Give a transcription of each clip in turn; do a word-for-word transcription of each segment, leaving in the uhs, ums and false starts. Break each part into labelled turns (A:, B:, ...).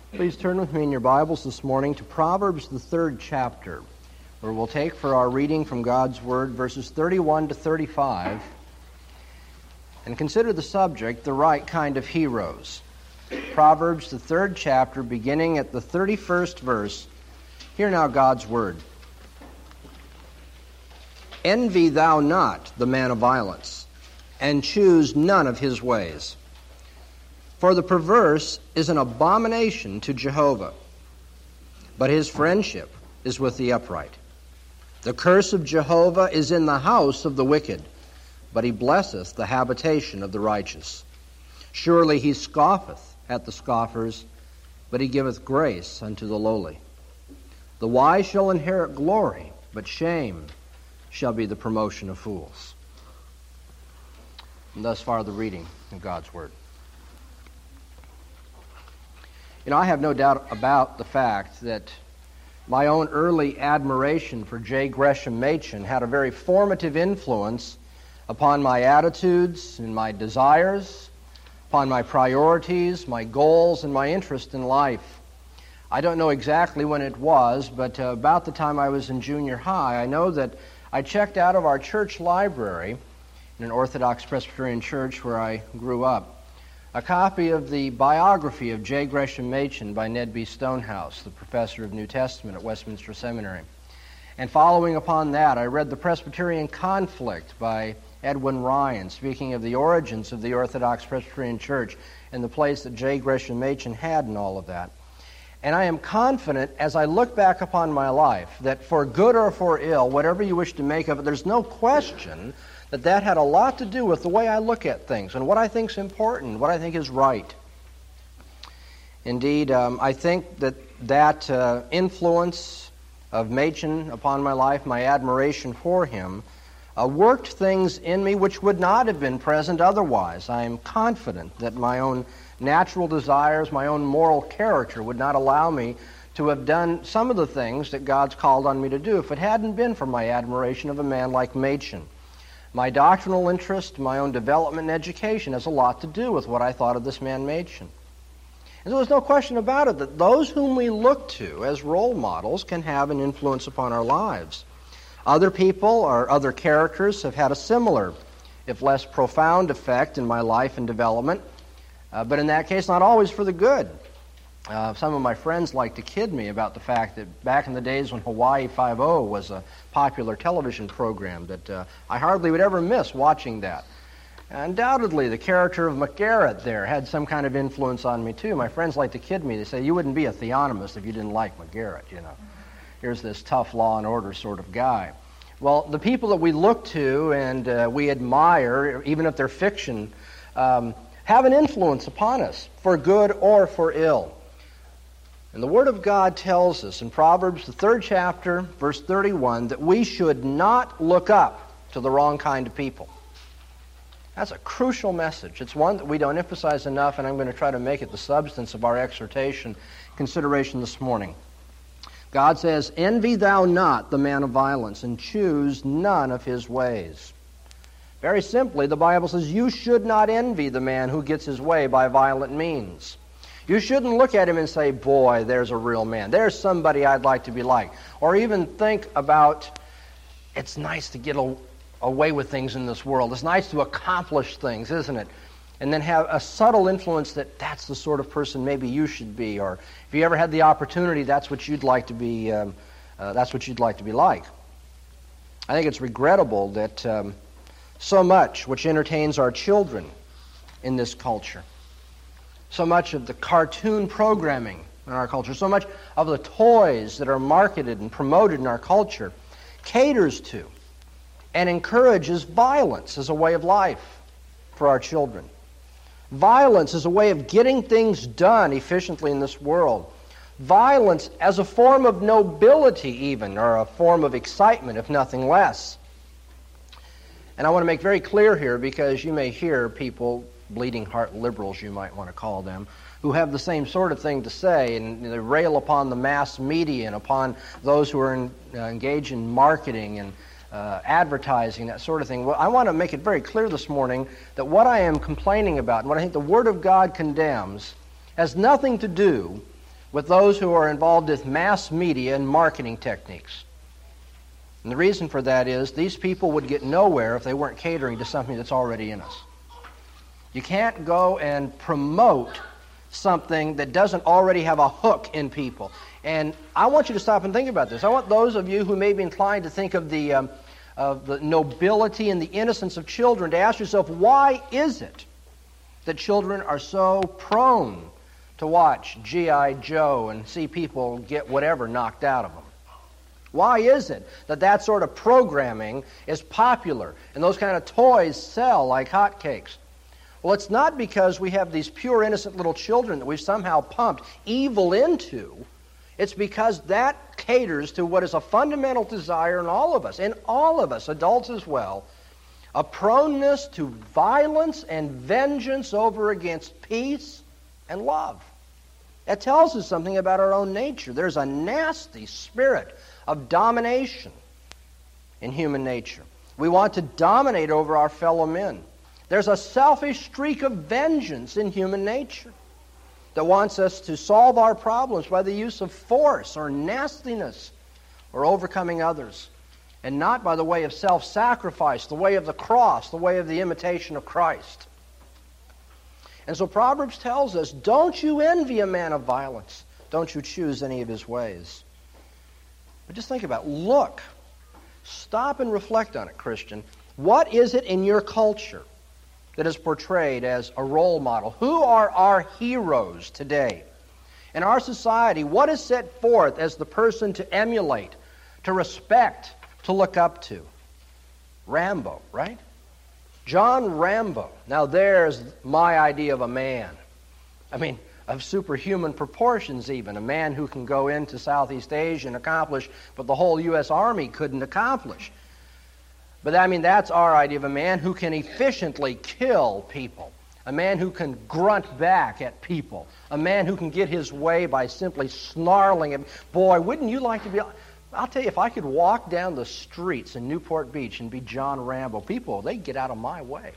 A: Please turn with me in your Bibles this morning to Proverbs, the third chapter, where we'll take for our reading from God's Word verses thirty-one to thirty-five and consider the subject, the right kind of heroes. Proverbs, the third chapter, beginning at the thirty-first verse. Hear now God's Word. Envy thou not the man of violence, and choose none of his ways. For the perverse is an abomination to Jehovah, but his friendship is with the upright. The curse of Jehovah is in the house of the wicked, but he blesseth the habitation of the righteous. Surely he scoffeth at the scoffers, but he giveth grace unto the lowly. The wise shall inherit glory, but shame shall be the promotion of fools. And thus far the reading of God's Word. You know, I have no doubt about the fact that my own early admiration for J. Gresham Machen had a very formative influence upon my attitudes and my desires, upon my priorities, my goals, and my interest in life. I don't know exactly when it was, but uh, about the time I was in junior high, I know that I checked out of our church library in an Orthodox Presbyterian church where I grew up a copy of the biography of J. Gresham Machen by Ned B. Stonehouse, the professor of New Testament at Westminster Seminary. And following upon that, I read The Presbyterian Conflict by Edwin Ryan, speaking of the origins of the Orthodox Presbyterian Church and the place that J. Gresham Machen had in all of that. And I am confident, as I look back upon my life, that for good or for ill, whatever you wish to make of it, there's no question that that had a lot to do with the way I look at things and what I think is important, what I think is right. Indeed, um, I think that that uh, influence of Machen upon my life, my admiration for him, uh, worked things in me which would not have been present otherwise. I am confident that my own natural desires, my own moral character would not allow me to have done some of the things that God's called on me to do if it hadn't been for my admiration of a man like Machen. My doctrinal interest, my own development and education has a lot to do with what I thought of this man Machen. And there's no question about it that those whom we look to as role models can have an influence upon our lives. Other people or other characters have had a similar, if less profound, effect in my life and development, uh, but in that case, not always for the good. Uh, some of my friends like to kid me about the fact that back in the days when Hawaii Five-O was a popular television program, that uh, I hardly would ever miss watching that. Undoubtedly, the character of McGarrett there had some kind of influence on me, too. My friends like to kid me. They say, you wouldn't be a theonomist if you didn't like McGarrett, you know. Here's this tough law and order sort of guy. Well, the people that we look to and uh, we admire, even if they're fiction, um, have an influence upon us, for good or for ill. And the Word of God tells us in Proverbs, the third chapter, verse thirty-one, that we should not look up to the wrong kind of people. That's a crucial message. It's one that we don't emphasize enough, and I'm going to try to make it the substance of our exhortation consideration this morning. God says, envy thou not the man of violence, and choose none of his ways. Very simply, the Bible says you should not envy the man who gets his way by violent means. You shouldn't look at him and say, boy, there's a real man. There's somebody I'd like to be like. Or even think about, it's nice to get a, away with things in this world. It's nice to accomplish things, isn't it? And then have a subtle influence that that's the sort of person maybe you should be. Or if you ever had the opportunity, that's what you'd like to be, um, uh, that's what you'd like to be like. I think it's regrettable that um, so much which entertains our children in this culture, so much of the cartoon programming in our culture, so much of the toys that are marketed and promoted in our culture caters to and encourages violence as a way of life for our children. Violence as a way of getting things done efficiently in this world. Violence as a form of nobility even, or a form of excitement, if nothing less. And I want to make very clear here, because you may hear people, bleeding heart liberals you might want to call them, who have the same sort of thing to say, and they rail upon the mass media and upon those who are in, uh, engaged in marketing and uh, advertising, that sort of thing. Well, I want to make it very clear this morning that what I am complaining about and what I think the Word of God condemns has nothing to do with those who are involved with mass media and marketing techniques. And the reason for that is these people would get nowhere if they weren't catering to something that's already in us. You can't go and promote something that doesn't already have a hook in people. And I want you to stop and think about this. I want those of you who may be inclined to think of the, um, of the nobility and the innocence of children to ask yourself, why is it that children are so prone to watch G I Joe and see people get whatever knocked out of them? Why is it that that sort of programming is popular and those kind of toys sell like hotcakes? Well, it's not because we have these pure, innocent little children that we've somehow pumped evil into. It's because that caters to what is a fundamental desire in all of us, in all of us, adults as well, a proneness to violence and vengeance over against peace and love. That tells us something about our own nature. There's a nasty spirit of domination in human nature. We want to dominate over our fellow men. There's a selfish streak of vengeance in human nature that wants us to solve our problems by the use of force or nastiness or overcoming others, and not by the way of self-sacrifice, the way of the cross, the way of the imitation of Christ. And so Proverbs tells us, don't you envy a man of violence. Don't you choose any of his ways. But just think about it. Look. Stop and reflect on it, Christian. What is it in your culture that is portrayed as a role model? Who are our heroes today? In our society, what is set forth as the person to emulate, to respect, to look up to? Rambo, right? John Rambo. Now there's my idea of a man. I mean, of superhuman proportions even. A man who can go into Southeast Asia and accomplish what the whole U S Army couldn't accomplish. But I mean, that's our idea of a man who can efficiently kill people. A man who can grunt back at people. A man who can get his way by simply snarling at, boy, wouldn't you like to be... I'll tell you, if I could walk down the streets in Newport Beach and be John Rambo, people, they'd get out of my way.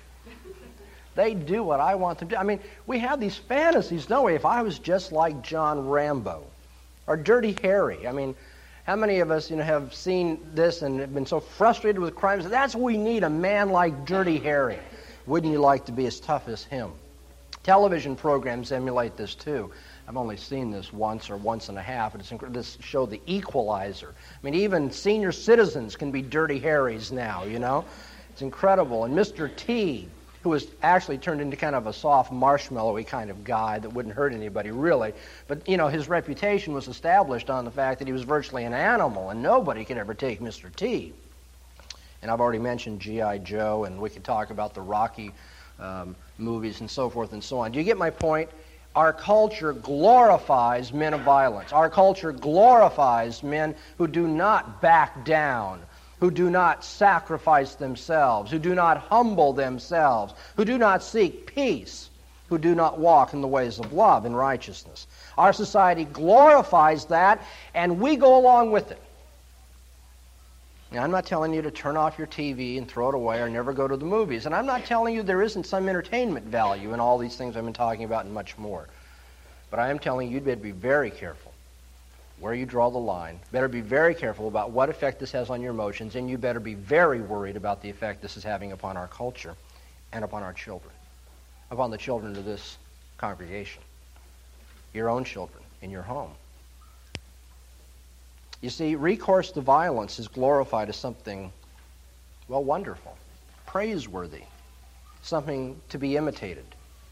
A: They do what I want them to do. I mean, we have these fantasies, don't we? If I was just like John Rambo or Dirty Harry. I mean, how many of us, you know, have seen this and have been so frustrated with crimes? That's what we need, a man like Dirty Harry. Wouldn't you like to be as tough as him? Television programs emulate this too. I've only seen this once or once and a half, but it's inc- this show, The Equalizer. I mean, even senior citizens can be Dirty Harrys now, you know? It's incredible. And Mister T, who was actually turned into kind of a soft, marshmallowy kind of guy that wouldn't hurt anybody, really. But, you know, his reputation was established on the fact that he was virtually an animal, and nobody could ever take Mister T. And I've already mentioned G I Joe, and we could talk about the Rocky um, movies and so forth and so on. Do you get my point? Our culture glorifies men of violence. Our culture glorifies men who do not back down, who do not sacrifice themselves, who do not humble themselves, who do not seek peace, who do not walk in the ways of love and righteousness. Our society glorifies that, and we go along with it. Now, I'm not telling you to turn off your T V and throw it away or never go to the movies. And I'm not telling you there isn't some entertainment value in all these things I've been talking about and much more. But I am telling you, you'd better be very careful where you draw the line. Better be very careful about what effect this has on your emotions, and you better be very worried about the effect this is having upon our culture and upon our children, upon the children of this congregation, your own children in your home. You see, recourse to violence is glorified as something, well, wonderful, praiseworthy, something to be imitated.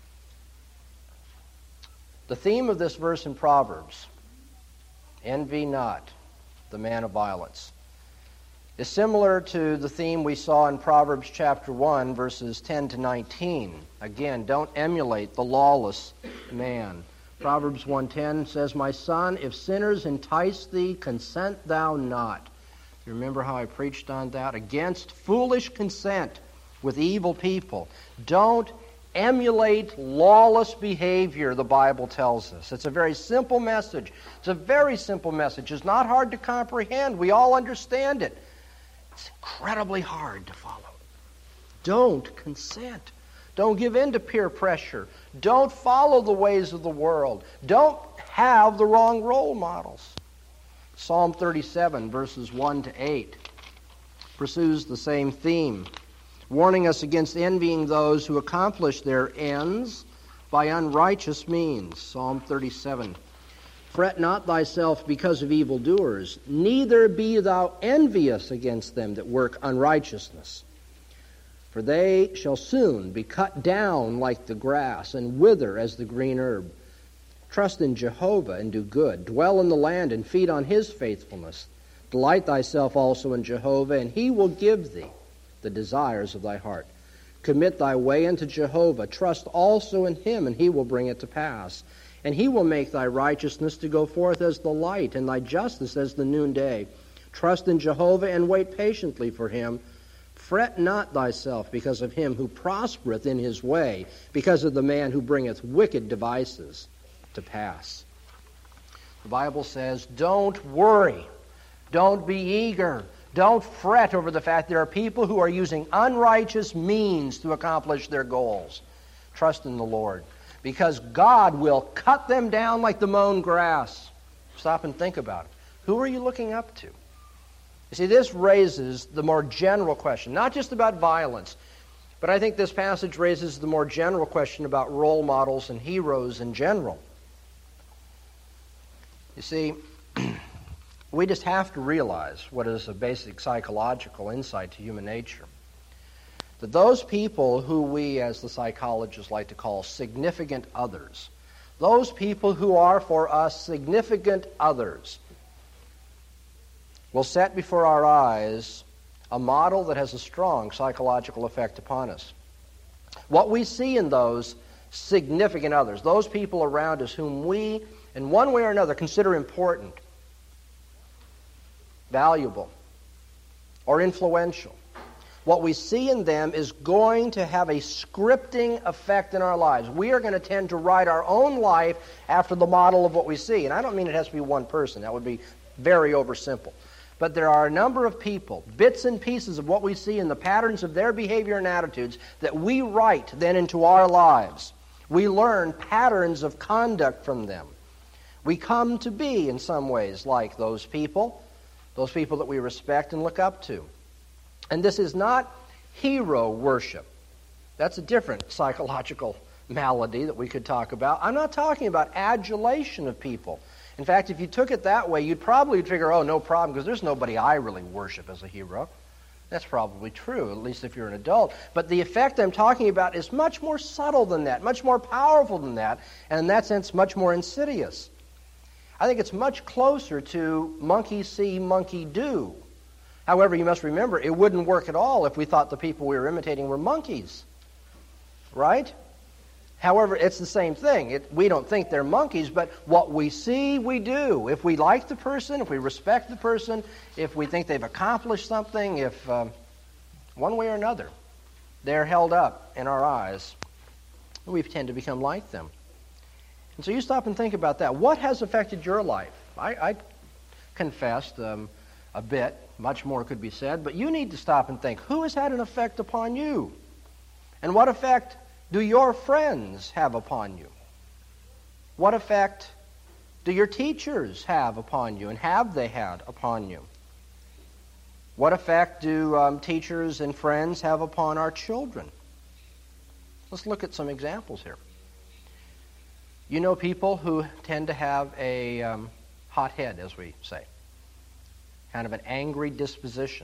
A: The theme of this verse in Proverbs, envy not the man of violence, is similar to the theme we saw in Proverbs chapter one, verses ten to nineteen. Again, don't emulate the lawless man. Proverbs one ten says, my son, if sinners entice thee, consent thou not. You remember how I preached on that? Against foolish consent with evil people. Don't emulate lawless behavior, the Bible tells us. It's a very simple message. It's a very simple message. It's not hard to comprehend. We all understand it. It's incredibly hard to follow. Don't consent. Don't give in to peer pressure. Don't follow the ways of the world. Don't have the wrong role models. Psalm thirty-seven, verses one to eight, pursues the same theme, warning us against envying those who accomplish their ends by unrighteous means. Psalm thirty-seven. Fret not thyself because of evildoers, neither be thou envious against them that work unrighteousness. For they shall soon be cut down like the grass, and wither as the green herb. Trust in Jehovah and do good. Dwell in the land and feed on his faithfulness. Delight thyself also in Jehovah, and he will give thee the desires of thy heart. Commit thy way unto Jehovah. Trust also in him, and he will bring it to pass. And he will make thy righteousness to go forth as the light, and thy justice as the noonday. Trust in Jehovah and wait patiently for him. Fret not thyself because of him who prospereth in his way, because of the man who bringeth wicked devices to pass. The Bible says, don't worry. Don't be eager. Don't fret over the fact there are people who are using unrighteous means to accomplish their goals. Trust in the Lord, because God will cut them down like the mown grass. Stop and think about it. Who are you looking up to? You see, this raises the more general question, not just about violence, but I think this passage raises the more general question about role models and heroes in general. You see, we just have to realize what is a basic psychological insight to human nature. That those people who we, as the psychologists like to call significant others, those people who are for us significant others, will set before our eyes a model that has a strong psychological effect upon us. What we see in those significant others, those people around us whom we, in one way or another, consider important, valuable, or influential, what we see in them is going to have a scripting effect in our lives. We are going to tend to write our own life after the model of what we see. And I don't mean it has to be one person. That would be very oversimple. But there are a number of people, bits and pieces of what we see in the patterns of their behavior and attitudes that we write then into our lives. We learn patterns of conduct from them. We come to be, in some ways, like those people, those people that we respect and look up to. And this is not hero worship. That's a different psychological malady that we could talk about. I'm not talking about adulation of people. In fact, if you took it that way, you'd probably figure, oh, no problem, because there's nobody I really worship as a hero. That's probably true, at least if you're an adult. But the effect I'm talking about is much more subtle than that, much more powerful than that, and in that sense, much more insidious. I think it's much closer to monkey see, monkey do. However, you must remember, it wouldn't work at all if we thought the people we were imitating were monkeys. Right? However, it's the same thing. It, we don't think they're monkeys, but what we see, we do. If we like the person, if we respect the person, if we think they've accomplished something, if um, one way or another they're held up in our eyes, we tend to become like them. And so you stop and think about that. What has affected your life? I, I confessed um, a bit. Much more could be said, but you need to stop and think, who has had an effect upon you? And what effect do your friends have upon you? What effect do your teachers have upon you, and have they had upon you? What effect do um, teachers and friends have upon our children? Let's look at some examples here. You know people who tend to have a um, hot head, as we say. Kind of an angry disposition.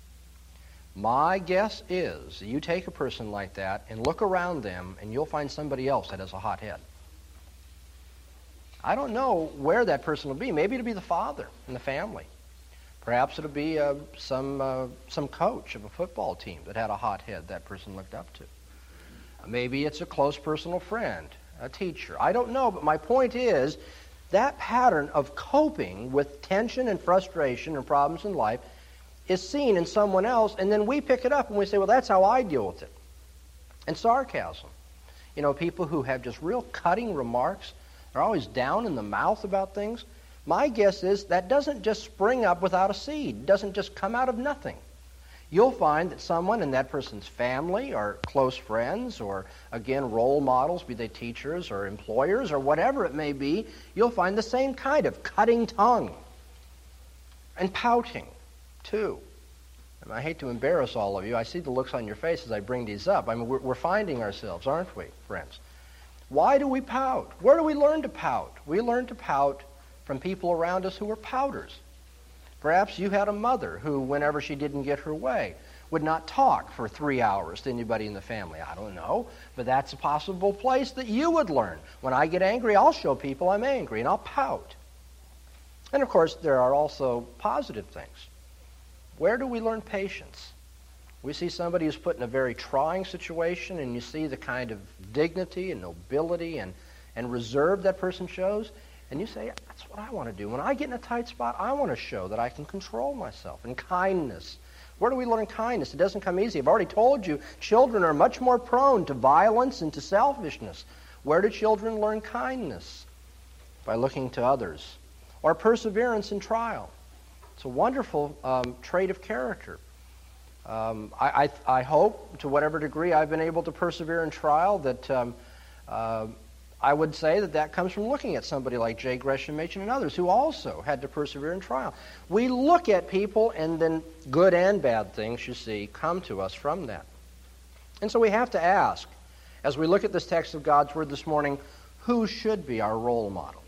A: My guess is you take a person like that and look around them and you'll find somebody else that has a hot head. I don't know where that person will be. Maybe it'll be the father in the family. Perhaps it'll be uh, some uh, some coach of a football team that had a hot head that person looked up to. Maybe it's a close personal friend, a teacher. I don't know, but my point is that pattern of coping with tension and frustration and problems in life is seen in someone else, and then we pick it up and we say, well, that's how I deal with it. And sarcasm. You know, people who have just real cutting remarks, they're always down in the mouth about things. My guess is that doesn't just spring up without a seed. It doesn't just come out of nothing. you'll find that someone in that person's family or close friends or, again, role models, be they teachers or employers or whatever it may be, you'll find the same kind of cutting tongue and pouting, too. And I hate to embarrass all of you. I see the looks on your face as I bring these up. I mean, we're, we're finding ourselves, aren't we, friends? Why do we pout? Where do we learn to pout? We learn to pout from people around us who are pouters. Perhaps you had a mother who, whenever she didn't get her way, would not talk for three hours to anybody in the family. I don't know, but that's a possible place that you would learn. When I get angry, I'll show people I'm angry, and I'll pout. And, of course, there are also positive things. Where do we learn patience? We see somebody who's put in a very trying situation, and you see the kind of dignity and nobility and, and reserve that person shows, and you say, that's what I want to do. When I get in a tight spot, I want to show that I can control myself. And kindness. Where do we learn kindness? It doesn't come easy. I've already told you, children are much more prone to violence and to selfishness. Where do children learn kindness? By looking to others. Or perseverance in trial. It's a wonderful um, trait of character. Um, I, I, I hope, to whatever degree I've been able to persevere in trial, that um, uh, I would say that that comes from looking at somebody like J. Gresham Machen and others who also had to persevere in trial. We look at people, and then good and bad things, you see, come to us from that. And so we have to ask, as we look at this text of God's Word this morning, who should be our role model?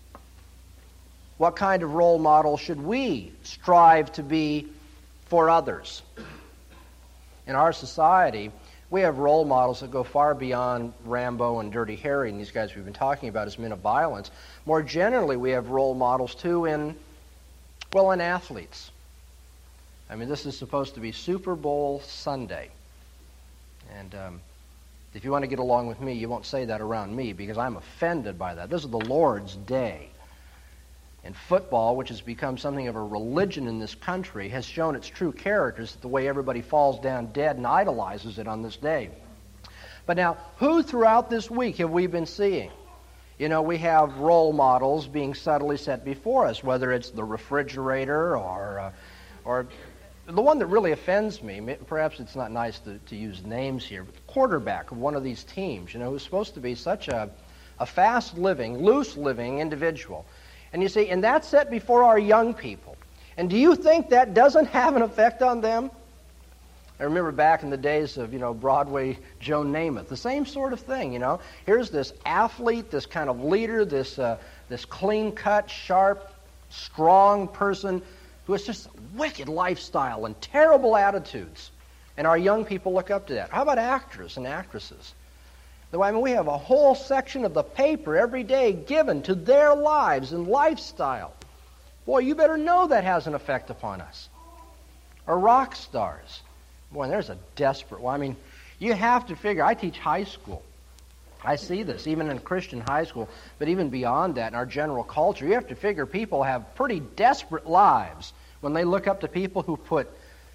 A: What kind of role model should we strive to be for others? In our society, we have role models that go far beyond Rambo and Dirty Harry and these guys we've been talking about as men of violence. More generally, we have role models, too, in, well, in athletes. I mean, this is supposed to be Super Bowl Sunday. And um, if you want to get along with me, you won't say that around me because I'm offended by that. This is the Lord's day. And football, which has become something of a religion in this country, has shown its true characters, the way everybody falls down dead and idolizes it on this day. But now, who throughout this week have we been seeing? You know, we have role models being subtly set before us, whether it's the refrigerator or, uh, or the one that really offends me, perhaps it's not nice to, to use names here, but the quarterback of one of these teams, you know, who's supposed to be such a, a fast-living, loose-living individual. And you see, and that's set before our young people. And do you think that doesn't have an effect on them? I remember back in the days of, you know, Broadway Joe Namath, the same sort of thing, you know. Here's this athlete, this kind of leader, this uh, this clean-cut, sharp, strong person who has just a wicked lifestyle and terrible attitudes. And our young people look up to that. How about actors and actresses? I mean, we have a whole section of the paper every day given to their lives and lifestyle. Boy, you better know that has an effect upon us. Or rock stars. Boy, there's a desperate one. I mean, you have to figure, I teach high school. I see this, even in Christian high school, but even beyond that in our general culture. You have to figure people have pretty desperate lives when they look up to people who put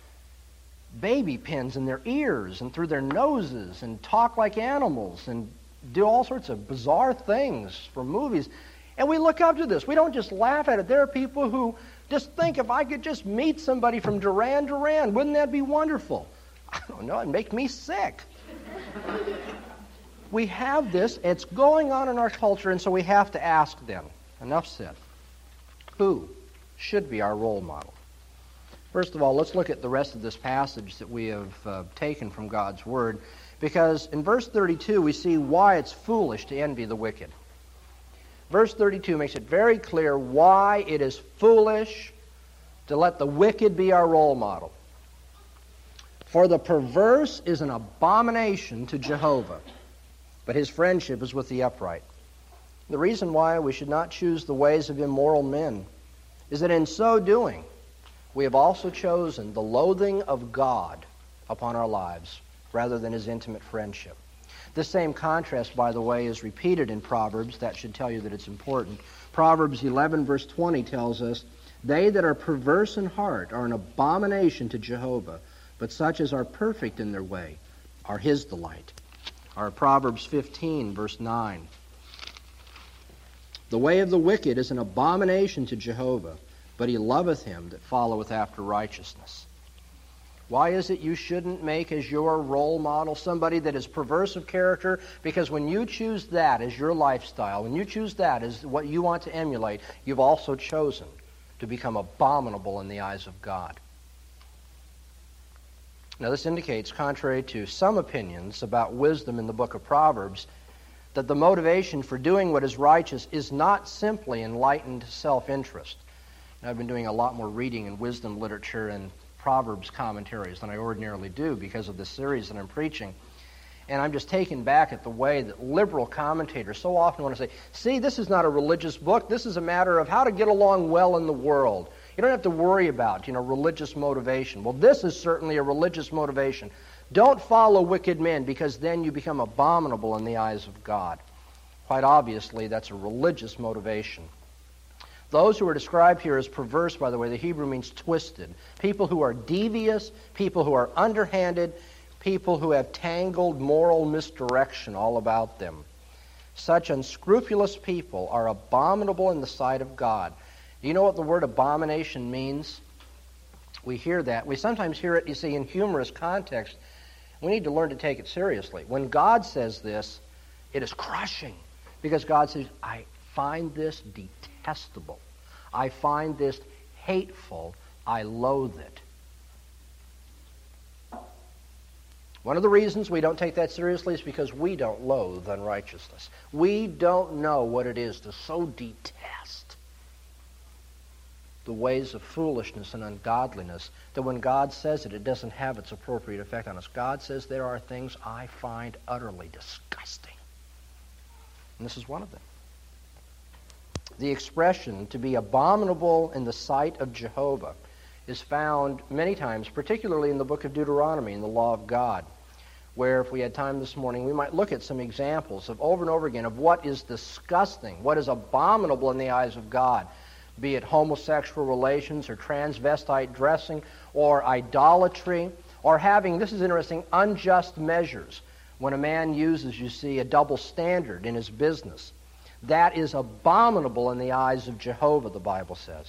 A: baby pins in their ears and through their noses and talk like animals and do all sorts of bizarre things for movies. And we look up to this. We don't just laugh at it. There are people who just think, if I could just meet somebody from Duran Duran, wouldn't that be wonderful? I don't know. It'd make me sick. We have this. It's going on in our culture, and so we have to ask them. Enough said. Who should be our role model? First of all, let's look at the rest of this passage that we have uh, taken from God's Word, because in verse thirty-two we see why it's foolish to envy the wicked. Verse thirty-two makes it very clear why it is foolish to let the wicked be our role model. For the perverse is an abomination to Jehovah, but his friendship is with the upright. The reason why we should not choose the ways of immoral men is that in so doing, we have also chosen the loathing of God upon our lives rather than his intimate friendship. This same contrast, by the way, is repeated in Proverbs. That should tell you that it's important. Proverbs eleven, verse twenty tells us, "They that are perverse in heart are an abomination to Jehovah, but such as are perfect in their way are his delight." Or Proverbs fifteen, verse nine. "The way of the wicked is an abomination to Jehovah, but he loveth him that followeth after righteousness." Why is it you shouldn't make as your role model somebody that is perverse of character? Because when you choose that as your lifestyle, when you choose that as what you want to emulate, you've also chosen to become abominable in the eyes of God. Now, this indicates, contrary to some opinions about wisdom in the book of Proverbs, that the motivation for doing what is righteous is not simply enlightened self-interest. Now, I've been doing a lot more reading in wisdom literature and Proverbs commentaries than I ordinarily do because of this series that I'm preaching. And I'm just taken back at the way that liberal commentators so often want to say, see, this is not a religious book. This is a matter of how to get along well in the world. You don't have to worry about, you know, religious motivation. Well, this is certainly a religious motivation. Don't follow wicked men, because then you become abominable in the eyes of God. Quite obviously, that's a religious motivation. Those who are described here as perverse, by the way, the Hebrew means twisted. People who are devious, people who are underhanded, people who have tangled moral misdirection all about them. Such unscrupulous people are abominable in the sight of God. Do you know what the word abomination means? We hear that. We sometimes hear it, you see, in humorous context. We need to learn to take it seriously. When God says this, it is crushing, because God says, I find this detestable. I find this hateful. I loathe it. One of the reasons we don't take that seriously is because we don't loathe unrighteousness. We don't know what it is to so detest the ways of foolishness and ungodliness that when God says it, it doesn't have its appropriate effect on us. God says there are things I find utterly disgusting. And this is one of them. The expression to be abominable in the sight of Jehovah is found many times, particularly in the book of Deuteronomy, in the law of God, where if we had time this morning, we might look at some examples of over and over again of what is disgusting, what is abominable in the eyes of God, be it homosexual relations or transvestite dressing or idolatry or having, this is interesting, unjust measures. When a man uses, you see, a double standard in his business, that is abominable in the eyes of Jehovah, the Bible says.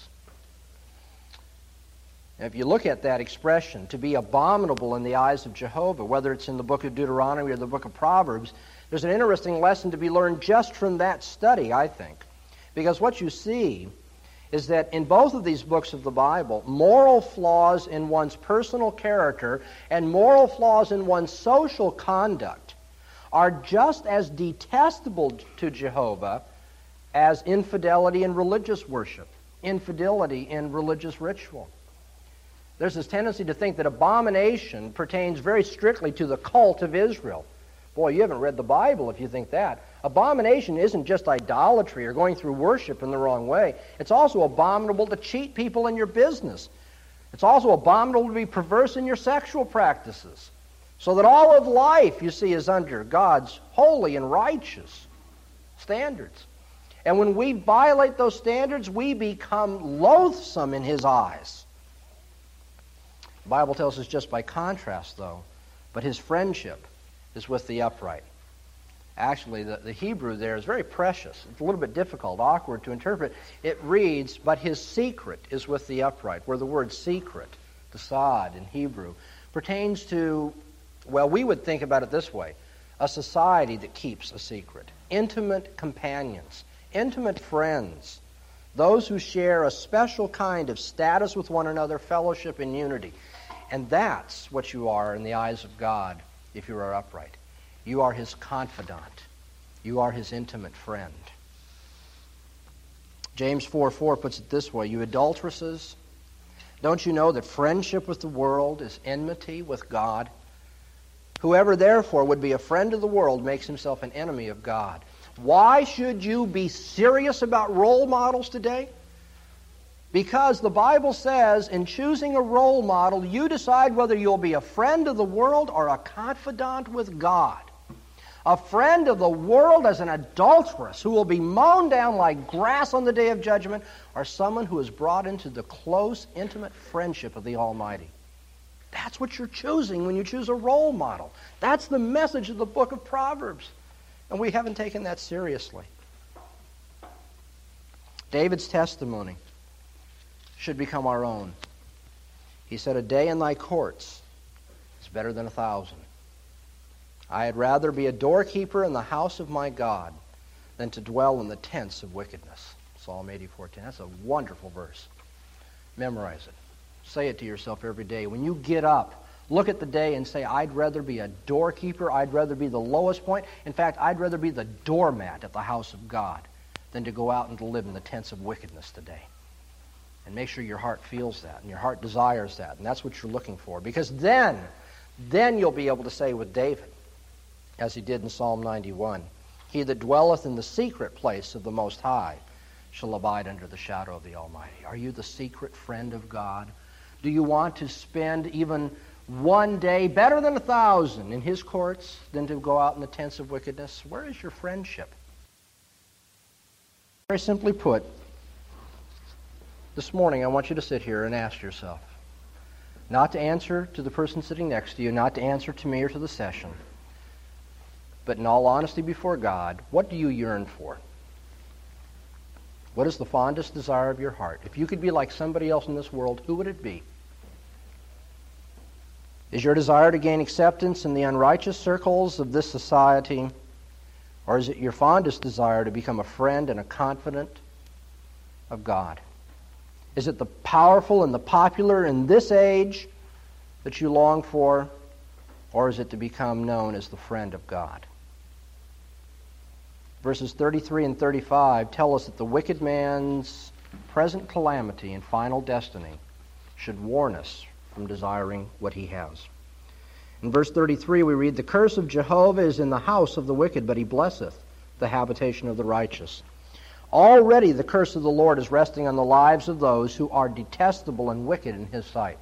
A: And if you look at that expression, to be abominable in the eyes of Jehovah, whether it's in the book of Deuteronomy or the book of Proverbs, there's an interesting lesson to be learned just from that study, I think. Because what you see is that in both of these books of the Bible, moral flaws in one's personal character and moral flaws in one's social conduct are just as detestable to Jehovah as infidelity in religious worship, infidelity in religious ritual. There's this tendency to think that abomination pertains very strictly to the cult of Israel. Boy, you haven't read the Bible if you think that. Abomination isn't just idolatry or going through worship in the wrong way. It's also abominable to cheat people in your business. It's also abominable to be perverse in your sexual practices. So that all of life, you see, is under God's holy and righteous standards. And when we violate those standards, we become loathsome in His eyes. The Bible tells us just by contrast, though, but His friendship is with the upright. Actually, the, the Hebrew there is very precious. It's a little bit difficult, awkward to interpret. It reads, but His secret is with the upright, where the word secret, the sod in Hebrew, pertains to, well, we would think about it this way, a society that keeps a secret, intimate companions, intimate friends, those who share a special kind of status with one another, fellowship and unity. And that's what you are in the eyes of God if you are upright. You are His confidant. You are His intimate friend. James four four puts it this way, you adulteresses, don't you know that friendship with the world is enmity with God? Whoever therefore would be a friend of the world makes himself an enemy of God. Why should you be serious about role models today? Because the Bible says in choosing a role model, you decide whether you'll be a friend of the world or a confidant with God. A friend of the world as an adulteress who will be mown down like grass on the day of judgment, or someone who is brought into the close, intimate friendship of the Almighty. That's what you're choosing when you choose a role model. That's the message of the book of Proverbs. And we haven't taken that seriously. David's testimony should become our own. He said, a day in thy courts better than a thousand. I had rather be a doorkeeper in the house of my God than to dwell in the tents of wickedness. Psalm eighty-four ten. That's a wonderful verse. Memorize it. Say it to yourself every day. When you get up, look at the day and say, I'd rather be a doorkeeper. I'd rather be the lowest point. In fact, I'd rather be the doormat at the house of God than to go out and to live in the tents of wickedness today. And make sure your heart feels that and your heart desires that. And that's what you're looking for. Because then, then you'll be able to say with David, as he did in Psalm ninety-one, he that dwelleth in the secret place of the Most High shall abide under the shadow of the Almighty. Are you the secret friend of God? Do you want to spend even one day better than a thousand in His courts than to go out in the tents of wickedness? Where is your friendship? Very simply put, this morning I want you to sit here and ask yourself, not to answer to the person sitting next to you, not to answer to me or to the session, but in all honesty before God, what do you yearn for? What is the fondest desire of your heart? If you could be like somebody else in this world, who would it be? Is your desire to gain acceptance in the unrighteous circles of this society, or is it your fondest desire to become a friend and a confidant of God? Is it the powerful and the popular in this age that you long for, or is it to become known as the friend of God? Verses thirty-three and thirty-five tell us that the wicked man's present calamity and final destiny should warn us from desiring what he has. In verse thirty-three we read, the curse of Jehovah is in the house of the wicked, but he blesseth the habitation of the righteous. Already the curse of the Lord is resting on the lives of those who are detestable and wicked in His sight.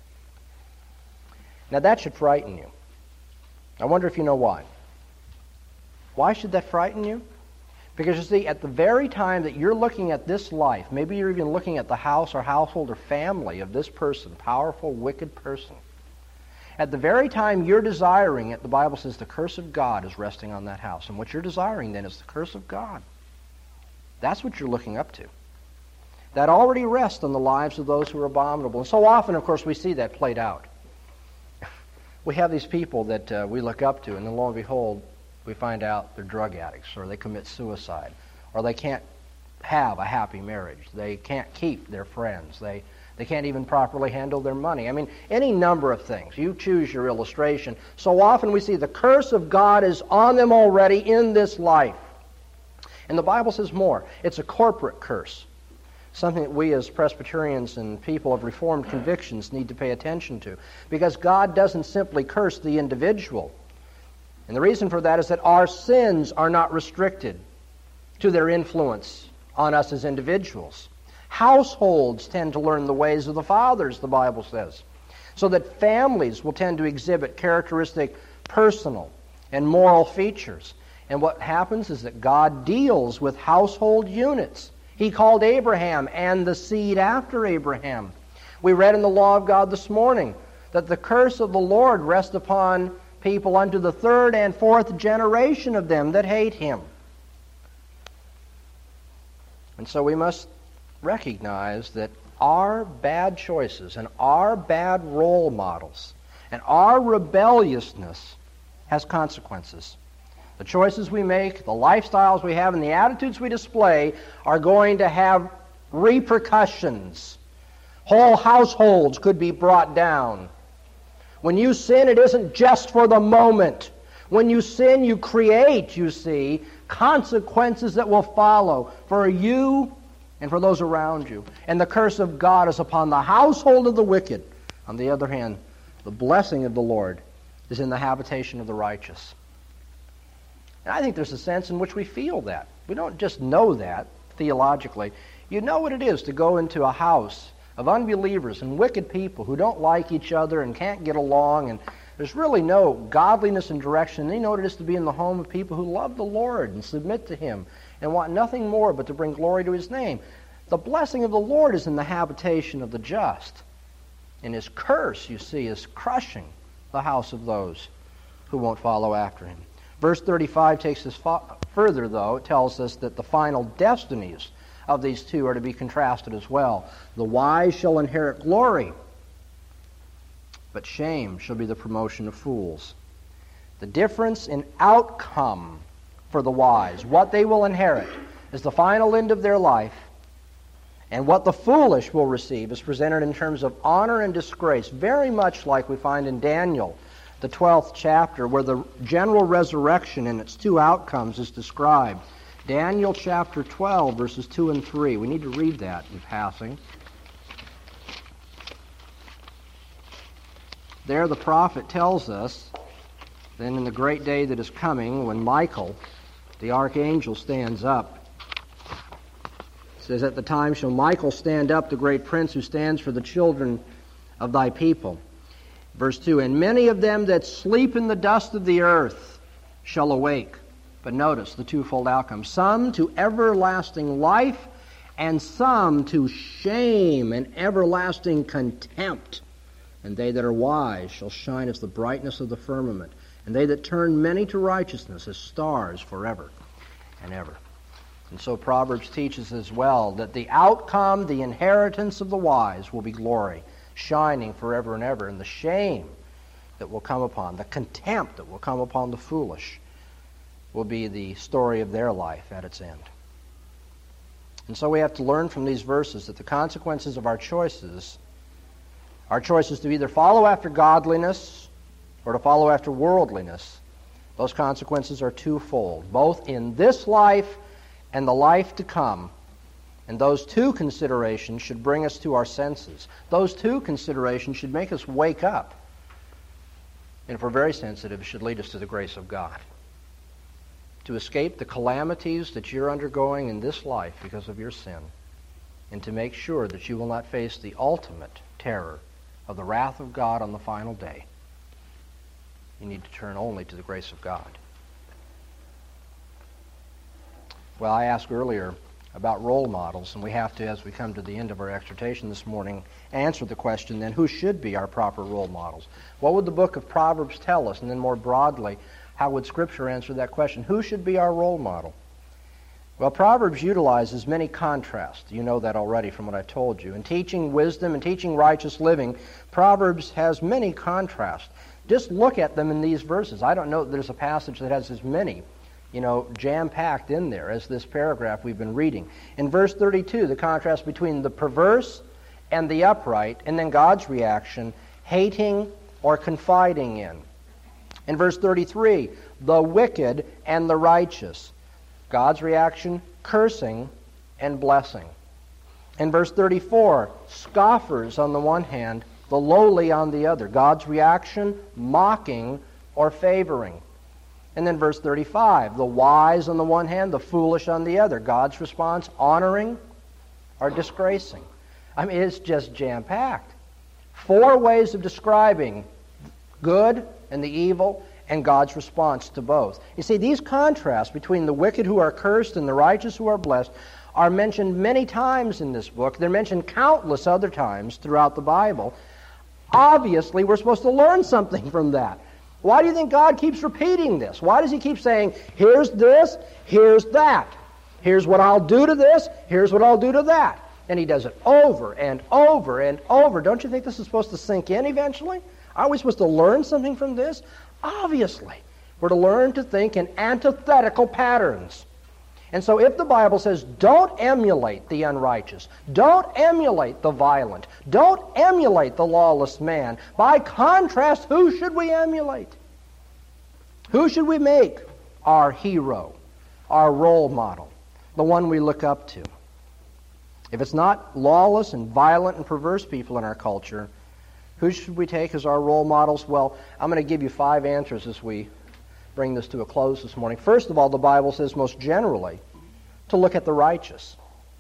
A: Now that should frighten you. I wonder if you know why. Why should that frighten you? Because you see, at the very time that you're looking at this life, maybe you're even looking at the house or household or family of this person, powerful, wicked person, at the very time you're desiring it, the Bible says the curse of God is resting on that house. And what you're desiring then is the curse of God. That's what you're looking up to. That already rests on the lives of those who are abominable. And so often, of course, we see that played out. We have these people that uh, we look up to, and then lo and behold, we find out they're drug addicts, or they commit suicide, or they can't have a happy marriage. They can't keep their friends. They they can't even properly handle their money. I mean, any number of things. You choose your illustration. So often we see the curse of God is on them already in this life. And the Bible says more. It's a corporate curse, something that we as Presbyterians and people of Reformed convictions need to pay attention to, because God doesn't simply curse the individual. And the reason for that is that our sins are not restricted to their influence on us as individuals. Households tend to learn the ways of the fathers, the Bible says, so that families will tend to exhibit characteristic personal and moral features. And what happens is that God deals with household units. He called Abraham and the seed after Abraham. We read in the law of God this morning that the curse of the Lord rests upon people unto the third and fourth generation of them that hate Him. And so we must recognize that our bad choices and our bad role models and our rebelliousness has consequences. The choices we make, the lifestyles we have, and the attitudes we display are going to have repercussions. Whole households could be brought down. When you sin, it isn't just for the moment. When you sin, you create, you see, consequences that will follow for you and for those around you. And the curse of God is upon the household of the wicked. On the other hand, the blessing of the Lord is in the habitation of the righteous. And I think there's a sense in which we feel that. We don't just know that theologically. You know what it is to go into a house of unbelievers and wicked people who don't like each other and can't get along, and there's really no godliness and direction. They know what it is to be in the home of people who love the Lord and submit to Him and want nothing more but to bring glory to His name. The blessing of the Lord is in the habitation of the just. And His curse, you see, is crushing the house of those who won't follow after Him. Verse thirty-five takes us further, though. It tells us that the final destinies of these two are to be contrasted as well. The wise shall inherit glory, but shame shall be the promotion of fools. The difference in outcome for the wise, what they will inherit is the final end of their life, and what the foolish will receive is presented in terms of honor and disgrace, very much like we find in Daniel, the twelfth chapter, where the general resurrection and its two outcomes is described. Daniel chapter twelve, verses two and three. We need to read that in passing. There the prophet tells us, then in the great day that is coming, when Michael, the archangel, stands up, it says, at the time shall Michael stand up, the great prince who stands for the children of thy people. Verse two, and many of them that sleep in the dust of the earth shall awake. But notice the twofold outcome. Some to everlasting life, and some to shame and everlasting contempt. And they that are wise shall shine as the brightness of the firmament, and they that turn many to righteousness as stars forever and ever. And so Proverbs teaches as well that the outcome, the inheritance of the wise will be glory, shining forever and ever, and the shame that will come upon, the contempt that will come upon the foolish will be the story of their life at its end. And so we have to learn from these verses that the consequences of our choices, our choices to either follow after godliness or to follow after worldliness, those consequences are twofold, both in this life and the life to come. And those two considerations should bring us to our senses. Those two considerations should make us wake up. And if we're very sensitive, it should lead us to the grace of God. To escape the calamities that you're undergoing in this life because of your sin, and to make sure that you will not face the ultimate terror of the wrath of God on the final day, you need to turn only to the grace of God. Well, I asked earlier about role models, and we have to, as we come to the end of our exhortation this morning, answer the question then, who should be our proper role models? What would the book of Proverbs tell us? And then more broadly, how would Scripture answer that question? Who should be our role model? Well, Proverbs utilizes many contrasts. You know that already from what I told you. In teaching wisdom and teaching righteous living, Proverbs has many contrasts. Just look at them in these verses. I don't know that there's a passage that has as many, you know, jam-packed in there as this paragraph we've been reading. In verse thirty-two, the contrast between the perverse and the upright, and then God's reaction, hating or confiding in. In verse thirty-three, the wicked and the righteous. God's reaction, cursing and blessing. In verse thirty-four, scoffers on the one hand, the lowly on the other. God's reaction, mocking or favoring. And then verse thirty-five, the wise on the one hand, the foolish on the other. God's response, honoring or disgracing. I mean, it's just jam-packed. Four ways of describing good and the evil, and God's response to both. You see, these contrasts between the wicked who are cursed and the righteous who are blessed are mentioned many times in this book. They're mentioned countless other times throughout the Bible. Obviously, we're supposed to learn something from that. Why do you think God keeps repeating this? Why does He keep saying, here's this, here's that. Here's what I'll do to this, here's what I'll do to that. And He does it over and over and over. Don't you think this is supposed to sink in eventually? Are we supposed to learn something from this? Obviously. We're to learn to think in antithetical patterns. And so if the Bible says, don't emulate the unrighteous, don't emulate the violent, don't emulate the lawless man, by contrast, who should we emulate? Who should we make our hero, our role model, the one we look up to? If it's not lawless and violent and perverse people in our culture, who should we take as our role models? Well, I'm going to give you five answers as we bring this to a close this morning. First of all, the Bible says most generally to look at the righteous.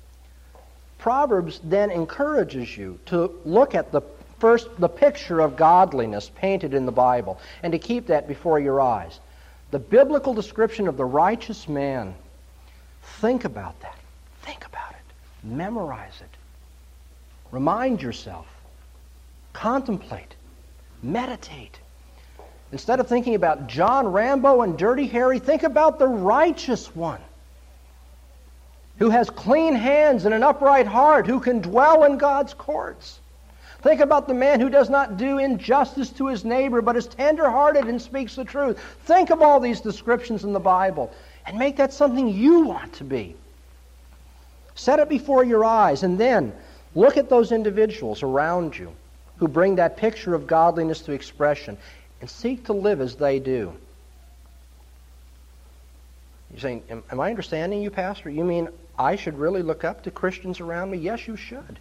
A: Proverbs then encourages you to look at the first the picture of godliness painted in the Bible and to keep that before your eyes. The biblical description of the righteous man. Think about that. Think about it. Memorize it. Remind yourself. Contemplate. Meditate. Instead of thinking about John Rambo and Dirty Harry, think about the righteous one who has clean hands and an upright heart, who can dwell in God's courts. Think about the man who does not do injustice to his neighbor, but is tender-hearted and speaks the truth. Think of all these descriptions in the Bible and make that something you want to be. Set it before your eyes, and then look at those individuals around you who bring that picture of godliness to expression and seek to live as they do. You're saying, am, am I understanding you, Pastor? You mean I should really look up to Christians around me? Yes, you should.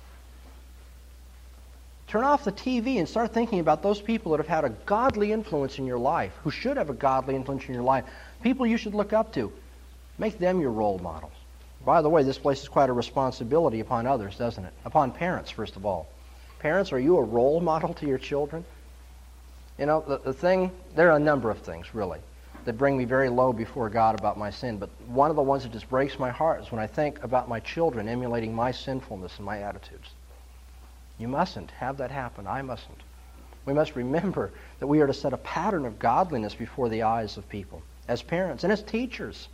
A: Turn off the T V and start thinking about those people that have had a godly influence in your life, who should have a godly influence in your life, people you should look up to. Make them your role models. By the way, this places quite a responsibility upon others, doesn't it? Upon parents, first of all. Parents, are you a role model to your children? You know, the, the thing, there are a number of things, really, that bring me very low before God about my sin, but one of the ones that just breaks my heart is when I think about my children emulating my sinfulness and my attitudes. You mustn't have that happen. I mustn't. We must remember that we are to set a pattern of godliness before the eyes of people, as parents and as teachers,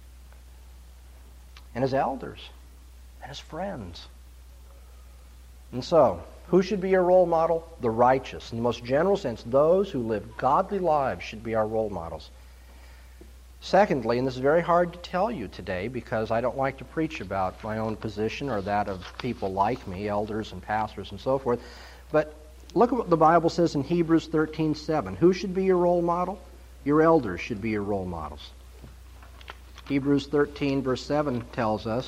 A: and as elders, and as friends. And so, who should be your role model? The righteous. In the most general sense, those who live godly lives should be our role models. Secondly, and this is very hard to tell you today because I don't like to preach about my own position or that of people like me, elders and pastors and so forth, but look at what the Bible says in Hebrews thirteen seven. Who should be your role model? Your elders should be your role models. Hebrews thirteen verse seven tells us,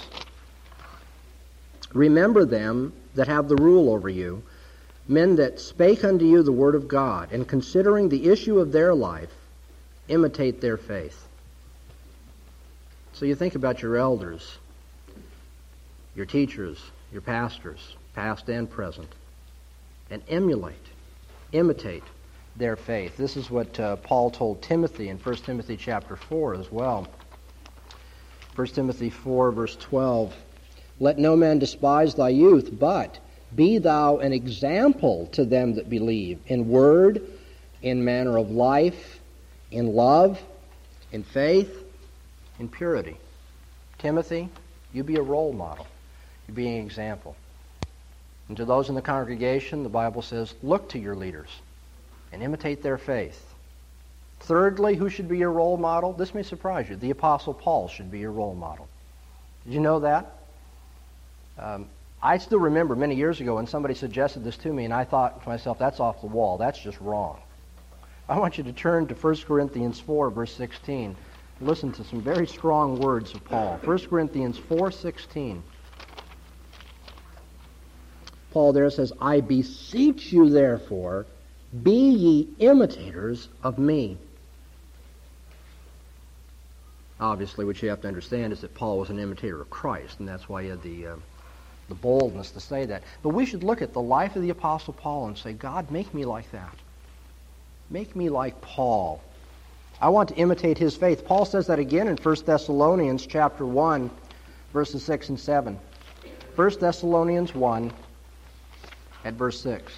A: remember them that have the rule over you, men that spake unto you the word of God, and considering the issue of their life, imitate their faith. So you think about your elders, your teachers, your pastors, past and present, and emulate, imitate their faith. This is what uh, Paul told Timothy in First Timothy chapter four as well. First Timothy four verse twelve, let no man despise thy youth, but be thou an example to them that believe, in word, in manner of life, in love, in faith, in purity. Timothy, you be a role model. You be an example. And to those in the congregation, the Bible says, look to your leaders and imitate their faith. Thirdly, who should be your role model? This may surprise you. The Apostle Paul should be your role model. Did you know that? Um, I still remember many years ago when somebody suggested this to me, and I thought to myself, that's off the wall. That's just wrong. I want you to turn to First Corinthians four, verse sixteen. Listen to some very strong words of Paul. First Corinthians four sixteen. Paul there says, I beseech you therefore, be ye imitators of me. Obviously, what you have to understand is that Paul was an imitator of Christ, and that's why he had the, uh, the boldness to say that. But we should look at the life of the Apostle Paul and say, God, make me like that. Make me like Paul. I want to imitate his faith. Paul says that again in First Thessalonians chapter one, verses six and seven. First Thessalonians one, at verse six.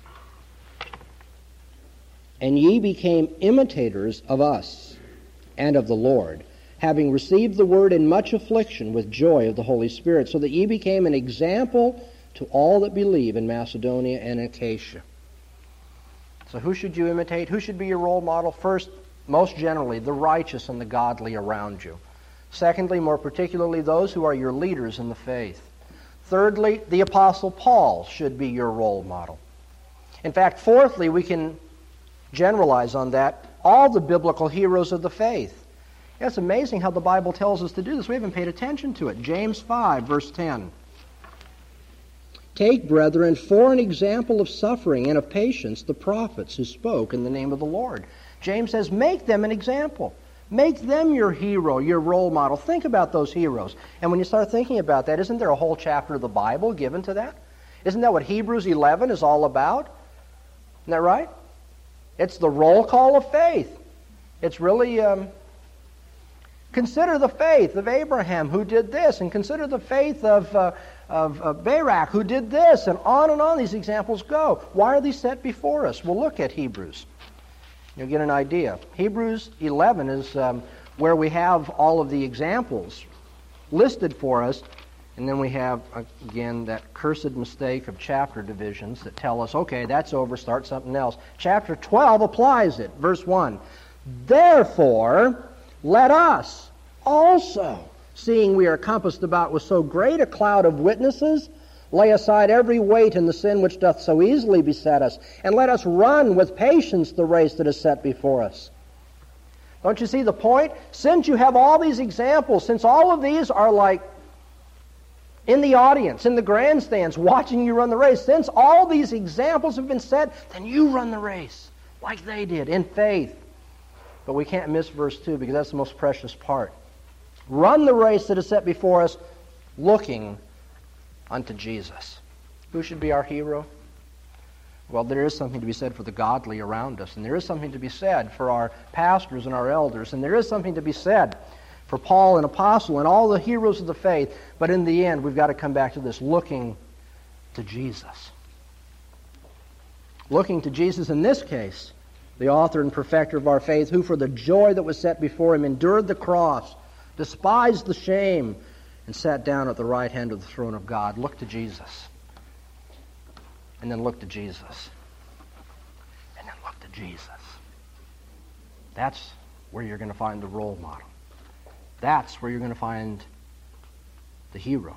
A: And ye became imitators of us and of the Lord, having received the word in much affliction with joy of the Holy Spirit, so that ye became an example to all that believe in Macedonia and Achaia. So who should you imitate? Who should be your role model? First, most generally, the righteous and the godly around you. Secondly, more particularly, those who are your leaders in the faith. Thirdly, the Apostle Paul should be your role model. In fact, fourthly, we can generalize on that all the biblical heroes of the faith. It's amazing how the Bible tells us to do this. We haven't paid attention to it. James five, verse ten. Take, brethren, for an example of suffering and of patience, the prophets who spoke in the name of the Lord. James says, make them an example. Make them your hero, your role model. Think about those heroes. And when you start thinking about that, isn't there a whole chapter of the Bible given to that? Isn't that what Hebrews eleven is all about? Isn't that right? It's the roll call of faith. It's really, um, consider the faith of Abraham who did this, and consider the faith of, uh, of, of Barak who did this, and on and on these examples go. Why are these set before us? Well, look at Hebrews. You'll get an idea. Hebrews eleven is um, where we have all of the examples listed for us. And then we have, again, that cursed mistake of chapter divisions that tell us, okay, that's over, start something else. Chapter twelve applies it. Verse one, therefore, let us also, seeing we are compassed about with so great a cloud of witnesses, lay aside every weight and the sin which doth so easily beset us, and let us run with patience the race that is set before us. Don't you see the point? Since you have all these examples, since all of these are like in the audience, in the grandstands, watching you run the race, since all these examples have been set, then you run the race like they did, in faith. But we can't miss verse two because that's the most precious part. Run the race that is set before us, looking unto Jesus. Who should be our hero? Well, there is something to be said for the godly around us, and there is something to be said for our pastors and our elders, and there is something to be said for Paul and Apostle and all the heroes of the faith. But in the end, we've got to come back to this, looking to Jesus. Looking to Jesus in this case, the author and perfecter of our faith, who for the joy that was set before him endured the cross, despised the shame, and sat down at the right hand of the throne of God. Look to Jesus. And then look to Jesus. And then look to Jesus. That's where you're going to find the role model. That's where you're going to find the hero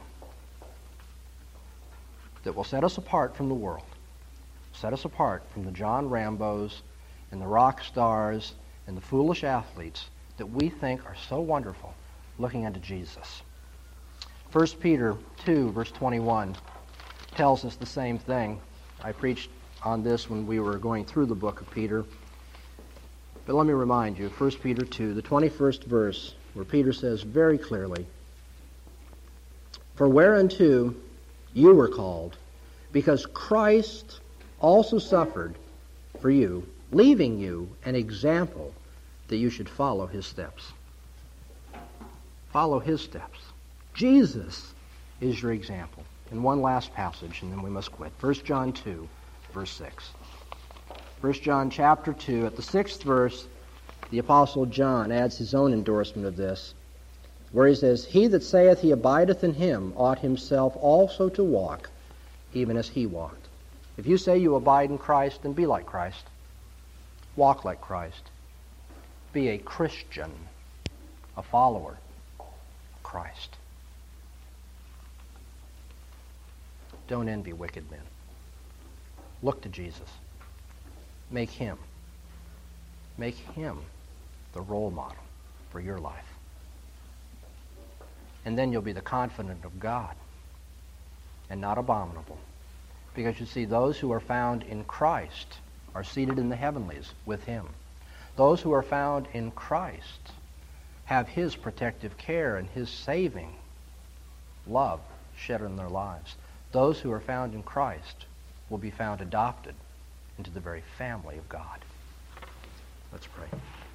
A: that will set us apart from the world, set us apart from the John Rambos and the rock stars and the foolish athletes that we think are so wonderful, looking unto Jesus. First Peter two, verse twenty-one, tells us the same thing. I preached on this when we were going through the book of Peter. But let me remind you, First Peter two, the twenty-first verse, where Peter says very clearly, for whereunto you were called, because Christ also suffered for you, leaving you an example that you should follow his steps. Follow his steps. Jesus is your example. And one last passage, and then we must quit. First John two, verse six. First John chapter two, at the sixth verse, the Apostle John adds his own endorsement of this, where he says, he that saith he abideth in him ought himself also to walk, even as he walked. If you say you abide in Christ, then be like Christ. Walk like Christ. Be a Christian, a follower of Christ. Don't envy wicked men. Look to Jesus. Make him. Make him the role model for your life. And then you'll be the confidant of God and not abominable. Because you see, those who are found in Christ are seated in the heavenlies with him. Those who are found in Christ have his protective care and his saving love shed in their lives. Those who are found in Christ will be found adopted into the very family of God. Let's pray.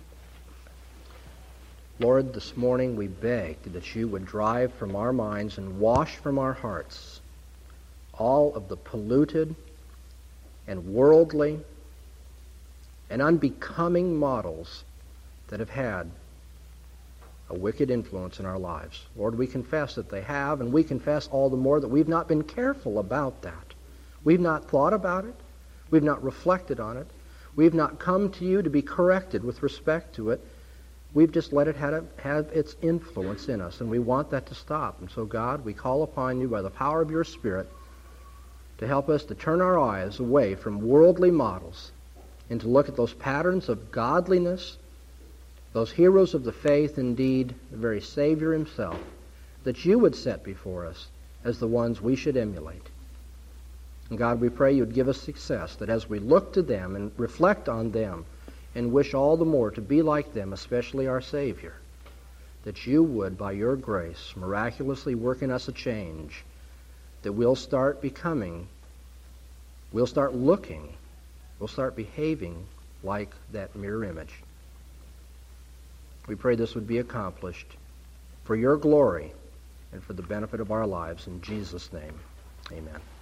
A: Lord, this morning we beg that you would drive from our minds and wash from our hearts all of the polluted and worldly and unbecoming models that have had a wicked influence in our lives. Lord, we confess that they have, and we confess all the more that we've not been careful about that. We've not thought about it. We've not reflected on it. We've not come to you to be corrected with respect to it. We've just let it have, have its influence in us, and we want that to stop. And so, God, we call upon you by the power of your Spirit to help us to turn our eyes away from worldly models and to look at those patterns of godliness, those heroes of the faith, indeed, the very Savior himself, that you would set before us as the ones we should emulate. And God, we pray you would give us success, that as we look to them and reflect on them and wish all the more to be like them, especially our Savior, that you would, by your grace, miraculously work in us a change, that we'll start becoming, we'll start looking, we'll start behaving like that mirror image. We pray this would be accomplished for your glory and for the benefit of our lives. In Jesus' name, amen.